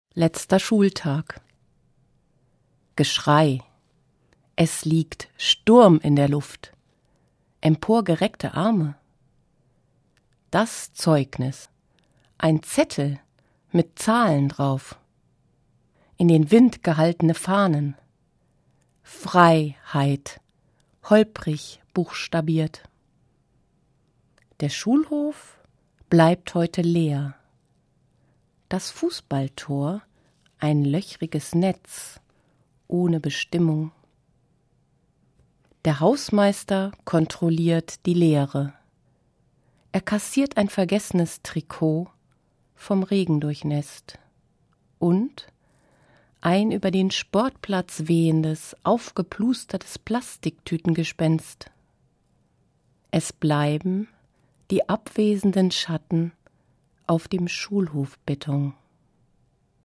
Letzter Schultag. Geschrei. Es liegt Sturm in der Luft. Emporgereckte Arme. Das Zeugnis. Ein Zettel mit Zahlen drauf. In den Wind gehaltene Fahnen. Freiheit. Holprig buchstabiert. Der Schulhof bleibt heute leer. Das Fußballtor ein löchriges Netz ohne Bestimmung. Der Hausmeister kontrolliert die Lehre. Er kassiert ein vergessenes Trikot, vom Regen durchnässt. Und ein über den Sportplatz wehendes, aufgeplustertes Plastiktütengespenst. Es bleiben die abwesenden Schatten auf dem Schulhofbeton.